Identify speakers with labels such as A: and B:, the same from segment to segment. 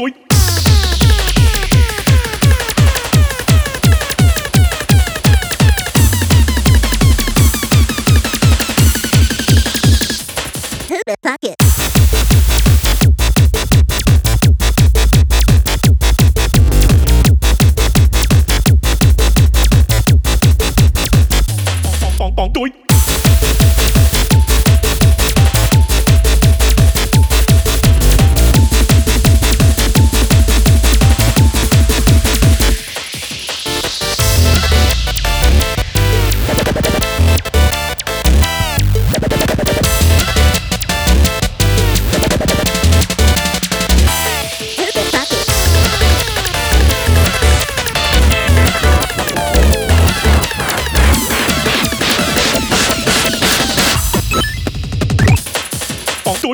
A: tôi.
B: Who the fuck it?
A: Bọn tôi. Bọn tôi.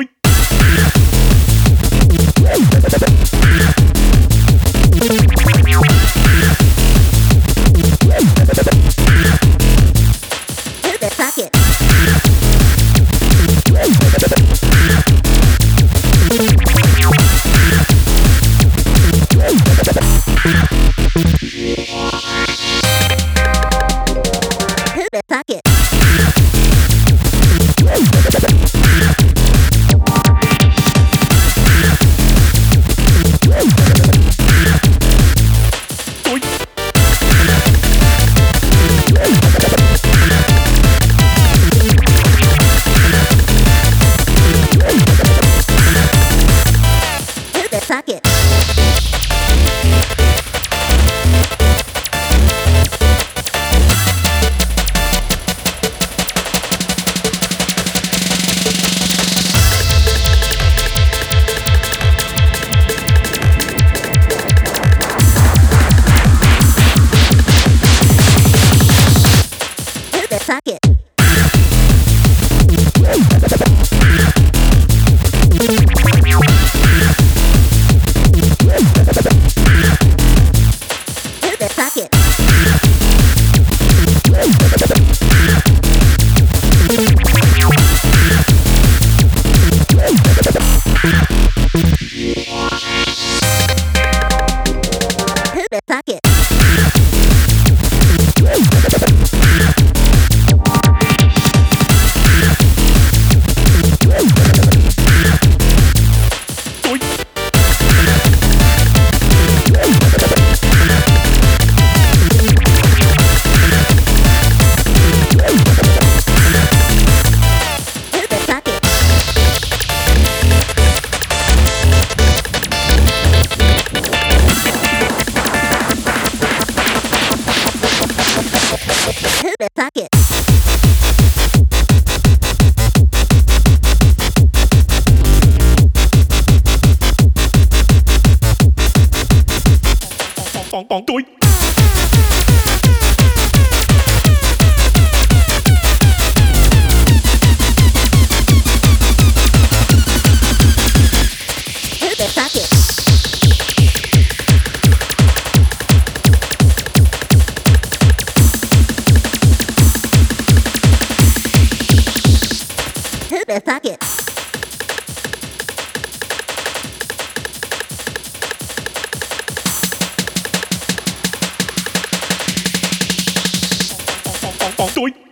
B: Who the fuck it? Who the fuck it?
A: Tôi.
B: Who the fuck it? Who the fuck it? Who the fuck it? Who the fuck it?
A: Tôi.
B: Who the fuck it? Who the fuck it?
A: Bọn tôi.
B: Who the fuck it? Who the fuck it?
A: Bọn tôi.